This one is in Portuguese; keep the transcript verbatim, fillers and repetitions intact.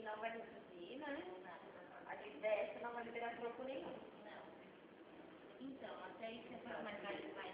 não vai decidir, né? A gente dessa não vai liberar troco nenhum. Então, até isso você pode marcar de vai